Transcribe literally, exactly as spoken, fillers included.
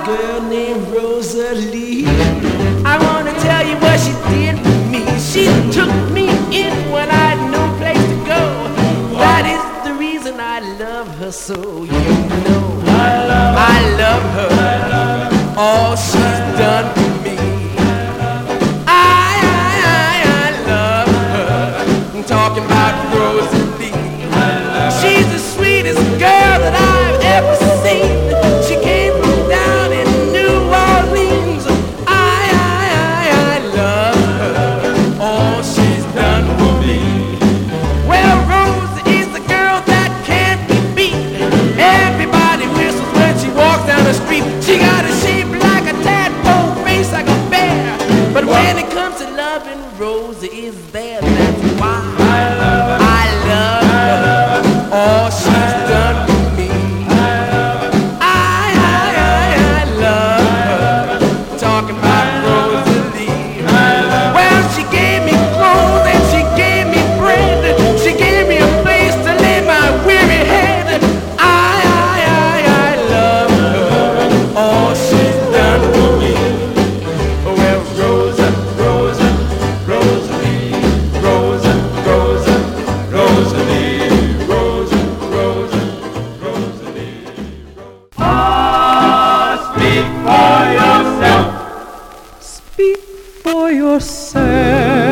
girl named Rosalie. I want to tell you what she did for me. She took me in when I had no place to go. That is the reason I love her so. You know, I love, I love her. I love her. All she's done for me. I, I, I, I love her. I'm talking about Rosalie. She's the sweetest girl that I've ever seen. She came from down in New Orleans. I, I, I, I love her. All she's done for me. Well, Rose is the girl that can't be beat. Everybody whistles when she walks down the street. She got a shape like a tadpole, face like a bear. But when it comes to loving, Rose is there. That's why I love her. I love her. All she's done for me. I love her. I, I, I, I love her. Talking about Rosalie. Well, she gave me clothes and she gave me bread. She gave me a place to lay my weary head. I, I, I, I love her. All she's done for me. Well, Rosa, Rosa, Rosalie, Rosa, Rosa, Rosalie, Rosa, Rosa, Rosalie. Ah, speak for yourself. Speak for yourself.